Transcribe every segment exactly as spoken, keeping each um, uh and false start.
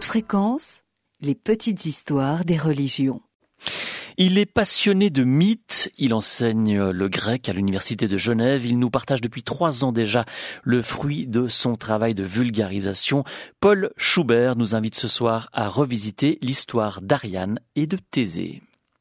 Haute Fréquence, les petites histoires des religions. Il est passionné de mythes, il enseigne le grec à l'université de Genève, il nous partage depuis trois ans déjà le fruit de son travail de vulgarisation. Paul Schubert nous invite ce soir à revisiter l'histoire d'Ariane et de Thésée.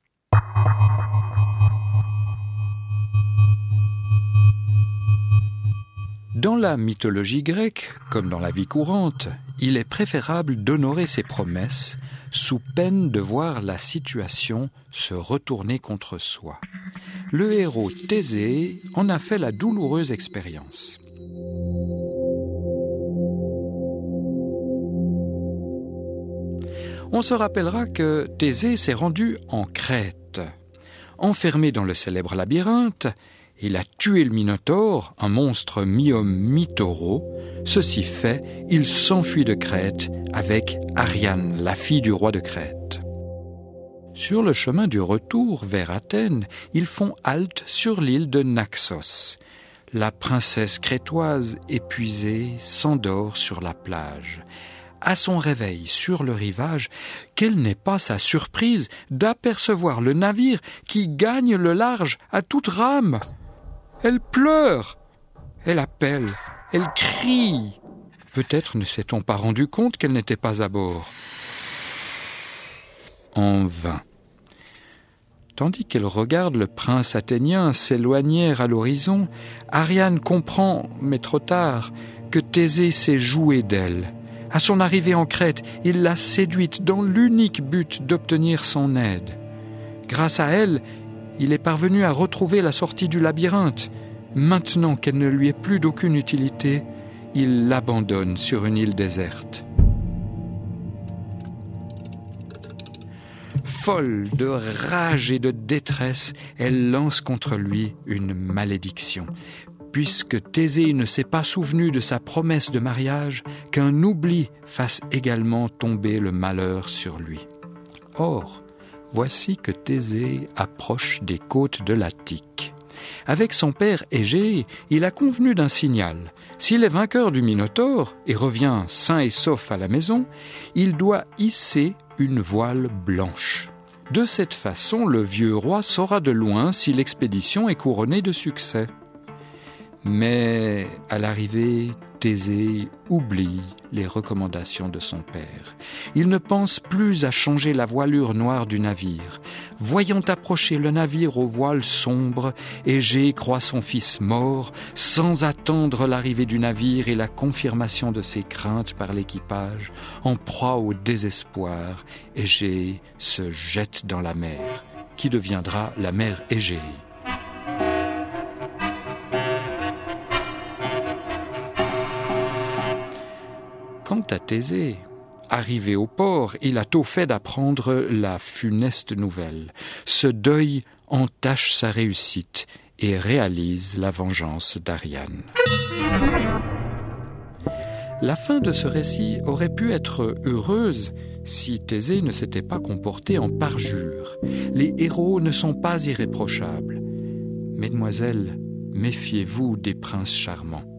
Dans la mythologie grecque, comme dans la vie courante, il est préférable d'honorer ses promesses sous peine de voir la situation se retourner contre soi. Le héros Thésée en a fait la douloureuse expérience. On se rappellera que Thésée s'est rendu en Crète. Enfermé dans le célèbre labyrinthe, il a tué le Minotaure, un monstre mi-homme mi-taureau. Ceci fait, il s'enfuit de Crète avec Ariane, la fille du roi de Crète. Sur le chemin du retour vers Athènes, ils font halte sur l'île de Naxos. La princesse crétoise, épuisée, s'endort sur la plage. À son réveil sur le rivage, quelle n'est pas sa surprise d'apercevoir le navire qui gagne le large à toute rame. Elle pleure, elle appelle, elle crie. Peut-être ne s'est-on pas rendu compte qu'elle n'était pas à bord. En vain. Tandis qu'elle regarde le prince athénien s'éloigner à l'horizon, Ariane comprend, mais trop tard, que Thésée s'est joué d'elle. À son arrivée en Crète, il l'a séduite dans l'unique but d'obtenir son aide. Grâce à elle, il est parvenu à retrouver la sortie du labyrinthe. Maintenant qu'elle ne lui est plus d'aucune utilité, il l'abandonne sur une île déserte. Folle de rage et de détresse, elle lance contre lui une malédiction. Puisque Thésée ne s'est pas souvenu de sa promesse de mariage, qu'un oubli fasse également tomber le malheur sur lui. Or, voici que Thésée approche des côtes de l'Attique. Avec son père Égée, il a convenu d'un signal. S'il est vainqueur du Minotaure et revient sain et sauf à la maison, il doit hisser une voile blanche. De cette façon, le vieux roi saura de loin si l'expédition est couronnée de succès. Mais à l'arrivée, Thésée oublie les recommandations de son père. Il ne pense plus à changer la voilure noire du navire. Voyant approcher le navire aux voiles sombres, Égée croit son fils mort, sans attendre l'arrivée du navire et la confirmation de ses craintes par l'équipage. En proie au désespoir, Égée se jette dans la mer, qui deviendra la mer Égée. Quant à Thésée, arrivé au port, il a tôt fait d'apprendre la funeste nouvelle. Ce deuil entache sa réussite et réalise la vengeance d'Ariane. La fin de ce récit aurait pu être heureuse si Thésée ne s'était pas comporté en parjure. Les héros ne sont pas irréprochables. Mesdemoiselles, méfiez-vous des princes charmants.